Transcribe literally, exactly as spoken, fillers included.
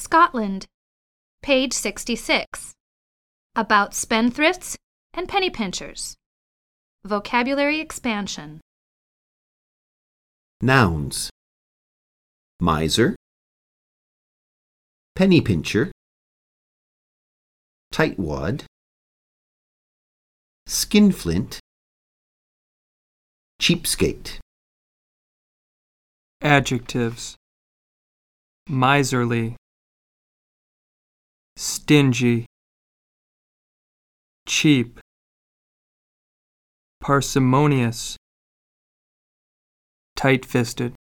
Scotland. Page sixty-six. About spendthrifts and penny pinchers. Vocabulary expansion. Nouns: miser, penny pincher, tightwad, skinflint, cheapskate. Adjectives: miserly, stingy, cheap, parsimonious, tight-fisted.